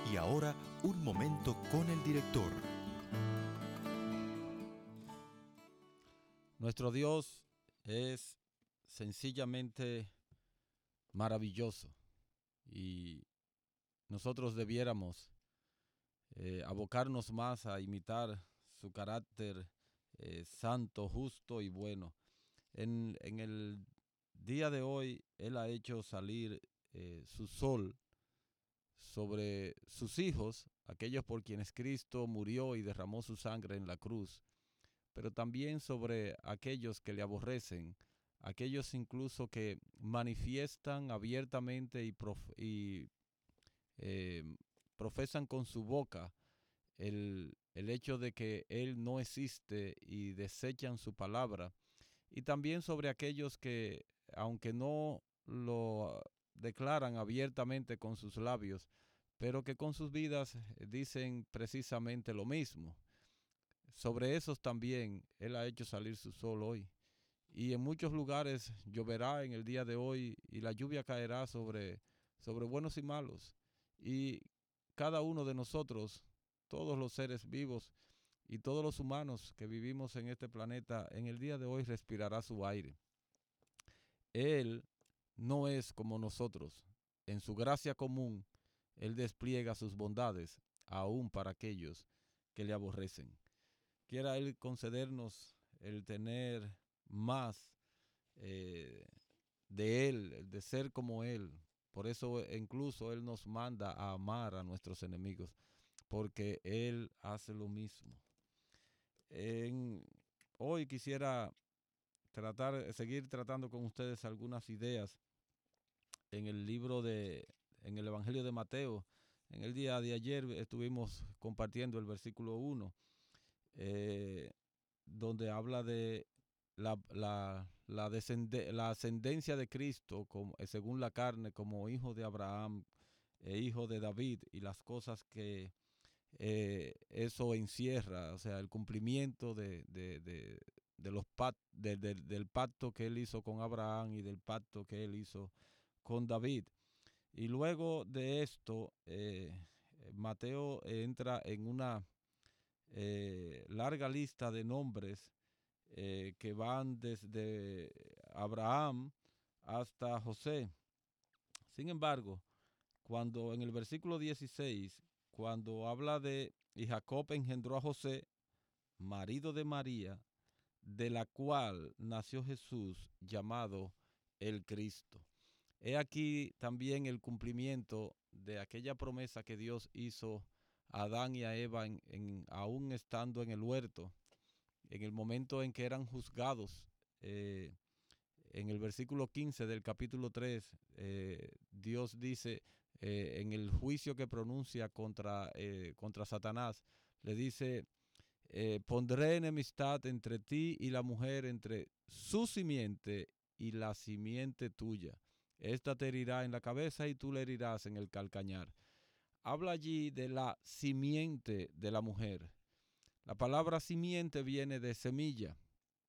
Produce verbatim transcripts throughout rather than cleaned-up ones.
Y ahora, un momento con el director. Nuestro Dios es sencillamente maravilloso y nosotros debiéramos eh, abocarnos más a imitar su carácter eh, santo, justo y bueno. En, en el día de hoy, Él ha hecho salir eh, su sol sobre sus hijos, aquellos por quienes Cristo murió y derramó su sangre en la cruz, pero también sobre aquellos que le aborrecen, aquellos incluso que manifiestan abiertamente y, prof y eh, profesan con su boca el, el hecho de que Él no existe y desechan su palabra, y también sobre aquellos que, aunque no lo declaran abiertamente con sus labios, pero que con sus vidas dicen precisamente lo mismo. Sobre esos también Él ha hecho salir su sol hoy. Y en muchos lugares lloverá en el día de hoy y la lluvia caerá sobre, sobre buenos y malos. Y cada uno de nosotros, todos los seres vivos y todos los humanos que vivimos en este planeta, en el día de hoy respirará su aire. Él no es como nosotros. En su gracia común, Él despliega sus bondades, aún para aquellos que le aborrecen. Quiera Él concedernos el tener más eh, de Él, el de ser como Él. Por eso incluso Él nos manda a amar a nuestros enemigos, porque Él hace lo mismo. En, hoy quisiera tratar, seguir tratando con ustedes algunas ideas en el libro de, en el Evangelio de Mateo. En el día de ayer estuvimos compartiendo el versículo uno, eh, donde habla de la, la, la, descende, la ascendencia de Cristo como, según la carne como hijo de Abraham e hijo de David, y las cosas que eh, eso encierra, o sea, el cumplimiento de, de, de, de los pact, de, de, del pacto que él hizo con Abraham y del pacto que él hizo con David. Y luego de esto, eh, Mateo entra en una eh, larga lista de nombres eh, que van desde Abraham hasta José. Sin embargo, cuando en el versículo dieciséis, cuando habla de y Jacob engendró a José, marido de María, de la cual nació Jesús, llamado el Cristo. He aquí también el cumplimiento de aquella promesa que Dios hizo a Adán y a Eva, en, en, aún estando en el huerto, en el momento en que eran juzgados. Eh, en el versículo quince del capítulo tres, eh, Dios dice, eh, en el juicio que pronuncia contra, eh, contra Satanás, le dice, eh, pondré enemistad entre ti y la mujer, entre su simiente y la simiente tuya. Esta te herirá en la cabeza y tú le herirás en el calcañar. Habla allí de la simiente de la mujer. La palabra simiente viene de semilla.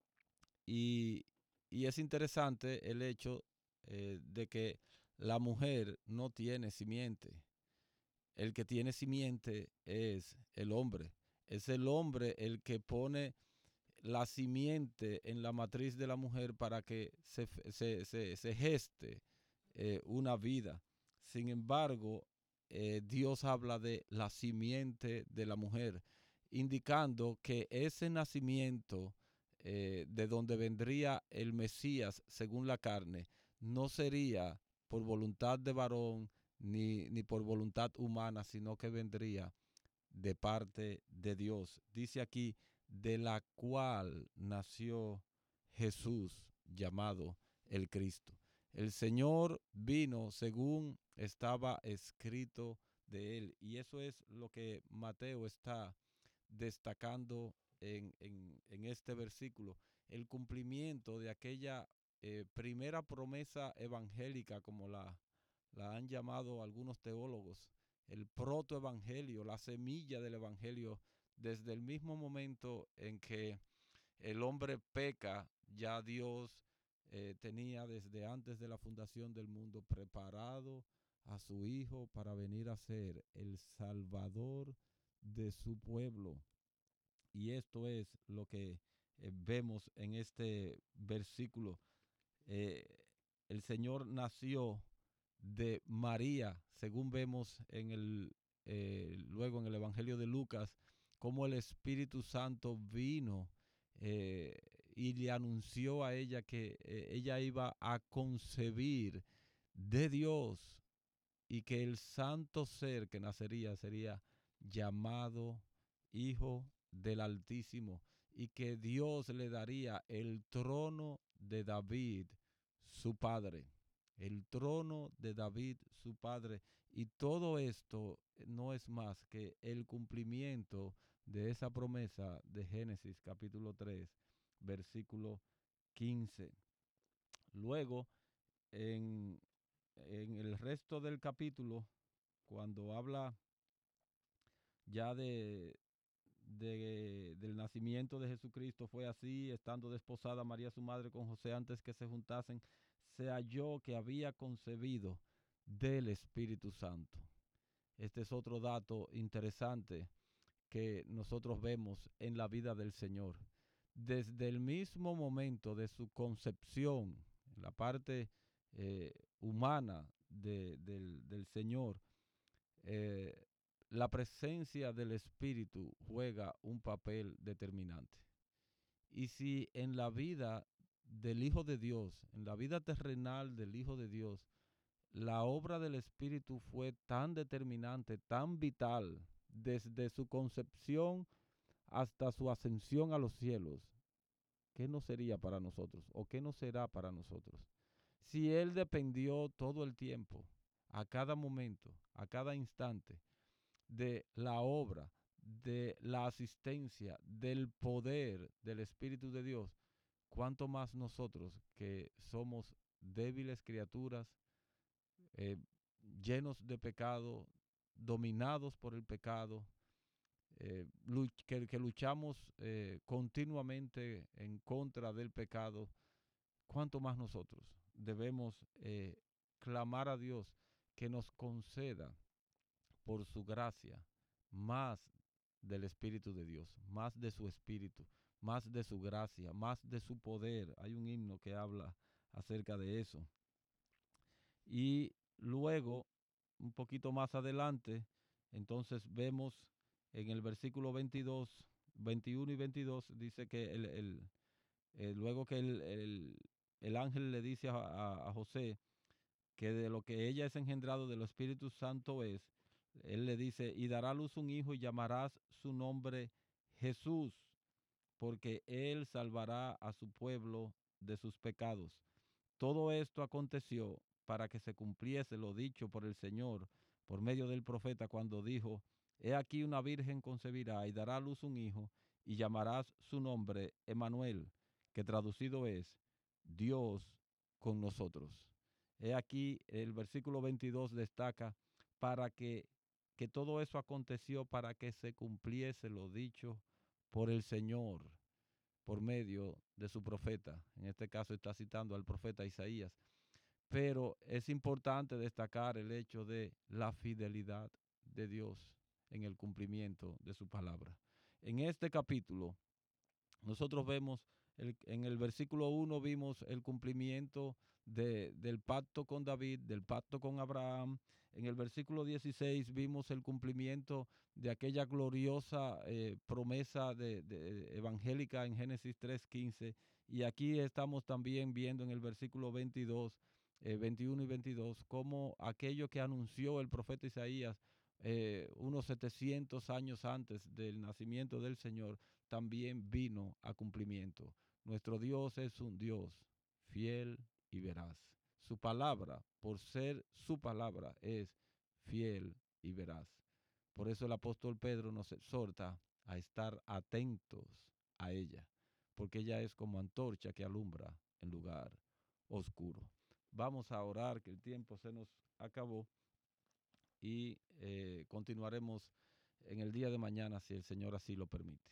Y, y es interesante el hecho eh, de que la mujer no tiene simiente. El que tiene simiente es el hombre. Es el hombre el que pone la simiente en la matriz de la mujer para que se, se, se, se geste eh, una vida. Sin embargo, eh, Dios habla de la simiente de la mujer, indicando que ese nacimiento eh, de donde vendría el Mesías según la carne no sería por voluntad de varón ni, ni por voluntad humana, sino que vendría de parte de Dios. Dice aquí, de la cual nació Jesús, llamado el Cristo. El Señor vino según estaba escrito de él. Y eso es lo que Mateo está destacando en, en, en este versículo. El cumplimiento de aquella eh, primera promesa evangélica, como la, la han llamado algunos teólogos, el protoevangelio, la semilla del evangelio, desde el mismo momento en que el hombre peca, ya Dios eh, tenía desde antes de la fundación del mundo preparado a su Hijo para venir a ser el Salvador de su pueblo. Y esto es lo que eh, vemos en este versículo. Eh, el Señor nació de María, según vemos en el, eh, luego en el Evangelio de Lucas, cómo el Espíritu Santo vino eh, y le anunció a ella que eh, ella iba a concebir de Dios y que el santo ser que nacería sería llamado Hijo del Altísimo y que Dios le daría el trono de David, su padre. El trono de David, su padre. Y todo esto no es más que el cumplimiento de esa promesa de Génesis capítulo tres, versículo quince. Luego, en, en el resto del capítulo, cuando habla ya de, de, del nacimiento de Jesucristo, fue así, estando desposada María su madre con José antes que se juntasen, se halló que había concebido del Espíritu Santo. Este es otro dato interesante que nosotros vemos en la vida del Señor. Desde el mismo momento de su concepción, en la parte eh, humana de, del, del Señor, eh, la presencia del Espíritu juega un papel determinante. Y si en la vida del Hijo de Dios, en la vida terrenal del Hijo de Dios, la obra del Espíritu fue tan determinante, tan vital, desde su concepción hasta su ascensión a los cielos, ¿qué no sería para nosotros? ¿O qué no será para nosotros? Si Él dependió todo el tiempo, a cada momento, a cada instante, de la obra, de la asistencia, del poder del Espíritu de Dios, ¿cuánto más nosotros que somos débiles criaturas, eh, llenos de pecado, dominados por el pecado, eh, luch que, que, luchamos eh, continuamente en contra del pecado? ¿Cuánto más nosotros debemos eh, clamar a Dios que nos conceda por su gracia más del Espíritu de Dios, más de su Espíritu, más de su gracia, más de su poder? Hay un himno que habla acerca de eso. Y luego, un poquito más adelante, entonces vemos en el versículo veintidós, veintiuno y veintidós, dice que el, el, eh, luego que el, el, el ángel le dice a, a, a José que de lo que ella es engendrado del Espíritu Santo es, él le dice, y dará a luz un hijo y llamarás su nombre Jesús, porque él salvará a su pueblo de sus pecados. Todo esto aconteció para que se cumpliese lo dicho por el Señor por medio del profeta cuando dijo, he aquí una virgen concebirá y dará a luz un hijo y llamarás su nombre Emmanuel, que traducido es Dios con nosotros. He aquí el versículo veintidós destaca para que, que todo eso aconteció para que se cumpliese lo dicho por el Señor por medio de su profeta. En este caso está citando al profeta Isaías. Pero es importante destacar el hecho de la fidelidad de Dios en el cumplimiento de su palabra. En este capítulo, nosotros vemos, el, en el versículo uno vimos el cumplimiento de, del pacto con David, del pacto con Abraham. En el versículo dieciséis vimos el cumplimiento de aquella gloriosa eh, promesa de, de, evangélica en Génesis tres quince. Y aquí estamos también viendo en el versículo veintidós, eh, veintiuno y veintidós, cómo aquello que anunció el profeta Isaías eh, unos setecientos años antes del nacimiento del Señor, también vino a cumplimiento. Nuestro Dios es un Dios fiel y veraz. Su palabra, por ser su palabra, es fiel y veraz. Por eso el apóstol Pedro nos exhorta a estar atentos a ella, porque ella es como antorcha que alumbra en lugar oscuro. Vamos a orar, que el tiempo se nos acabó, y eh, continuaremos en el día de mañana si el Señor así lo permite.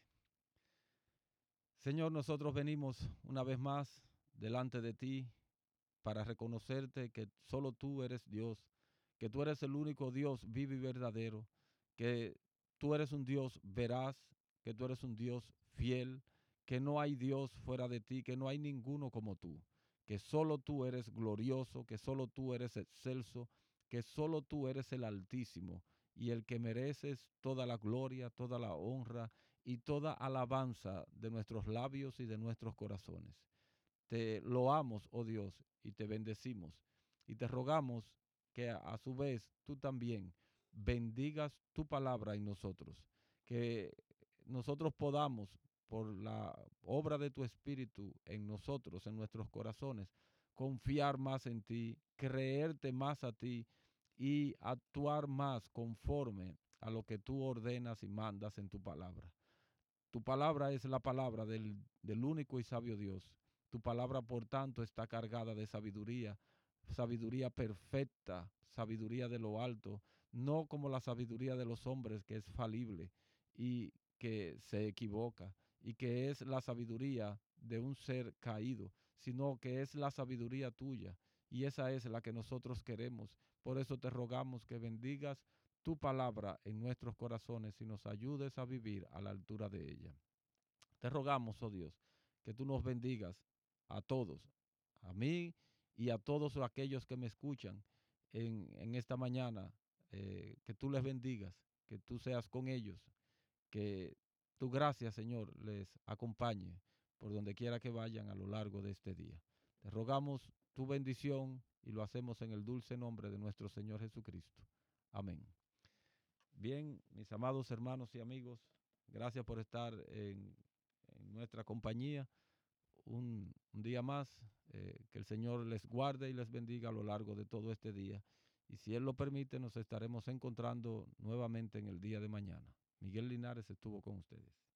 Señor, nosotros venimos una vez más delante de ti para reconocerte que solo tú eres Dios, que tú eres el único Dios vivo y verdadero, que tú eres un Dios veraz, que tú eres un Dios fiel, que no hay Dios fuera de ti, que no hay ninguno como tú, que solo tú eres glorioso, que solo tú eres excelso, que solo tú eres el Altísimo y el que mereces toda la gloria, toda la honra y toda alabanza de nuestros labios y de nuestros corazones. Te loamos, oh Dios, y te bendecimos. Y te rogamos que a, a su vez tú también bendigas tu palabra en nosotros, que nosotros podamos, por la obra de tu Espíritu en nosotros, en nuestros corazones, confiar más en ti, creerte más a ti y actuar más conforme a lo que tú ordenas y mandas en tu palabra. Tu palabra es la palabra del, del único y sabio Dios. Tu palabra, por tanto, está cargada de sabiduría, sabiduría perfecta, sabiduría de lo alto, no como la sabiduría de los hombres que es falible y que se equivoca y que es la sabiduría de un ser caído, sino que es la sabiduría tuya y esa es la que nosotros queremos. Por eso te rogamos que bendigas tu palabra en nuestros corazones y nos ayudes a vivir a la altura de ella. Te rogamos, oh Dios, que tú nos bendigas a todos, a mí y a todos aquellos que me escuchan en, en esta mañana, eh, que tú les bendigas, que tú seas con ellos, que tu gracia, Señor, les acompañe por donde quiera que vayan a lo largo de este día. Te rogamos tu bendición y lo hacemos en el dulce nombre de nuestro Señor Jesucristo. Amén. Bien, mis amados hermanos y amigos, gracias por estar en, en nuestra compañía un, un día más. Eh, que el Señor les guarde y les bendiga a lo largo de todo este día. Y si Él lo permite, nos estaremos encontrando nuevamente en el día de mañana. Miguel Linares estuvo con ustedes.